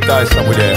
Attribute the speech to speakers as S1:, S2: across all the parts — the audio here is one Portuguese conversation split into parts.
S1: respeitar essa mulher.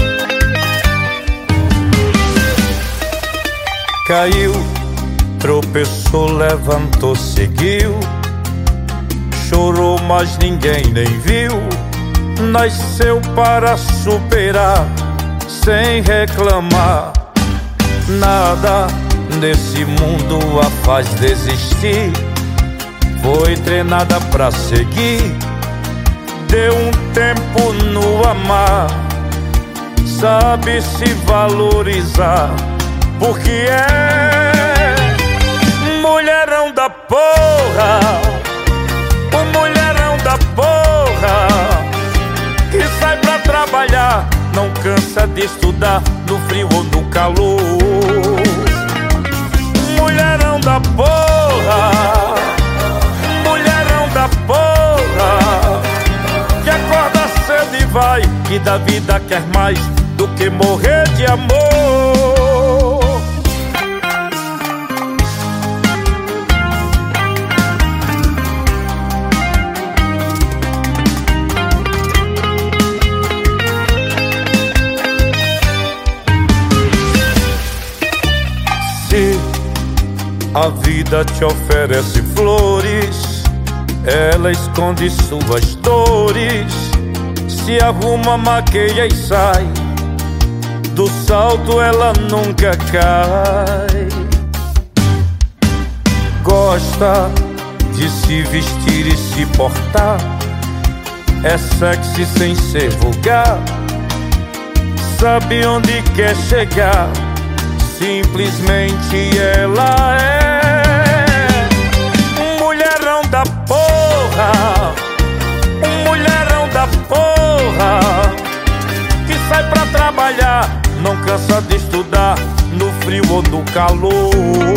S1: Caiu, tropeçou, levantou, seguiu. Chorou, mas ninguém nem viu. Nasceu para superar, sem reclamar. Nada nesse mundo a faz desistir. Foi treinada pra seguir. Deu um tempo no amar. Sabe se valorizar, porque é mulherão da porra. O mulherão da porra, que sai pra trabalhar, não cansa de estudar, no frio ou no calor. Mulherão da porra, mulherão da porra, que acorda cedo e vai, que da vida quer mais do que morrer de amor. Se a vida te oferece flores, ela esconde suas dores. Se arruma, maqueia e sai, do salto ela nunca cai. Gosta de se vestir e se portar, é sexy sem ser vulgar. Sabe onde quer chegar, simplesmente ela é um mulherão da porra. Um mulherão da porra, que sai pra trabalhar, não cansa de estudar, no frio ou no calor.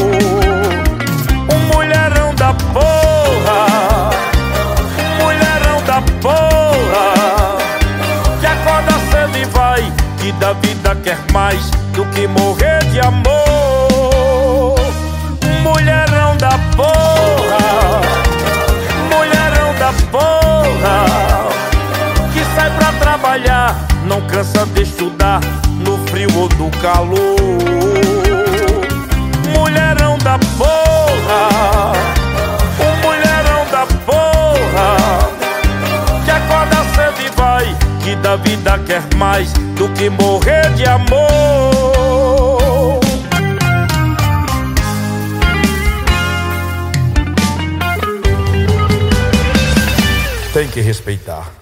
S1: Um mulherão da porra, um mulherão da porra, que acorda cedo e vai, que da vida quer mais do que morrer de amor. Mulherão da porra, mulherão da porra, que sai pra trabalhar, não cansa de estudar, no frio ou no calor. Mulherão da porra, o mulherão da porra, que acorda cedo e vai, que da vida quer mais do que morrer de amor. Tem que respeitar.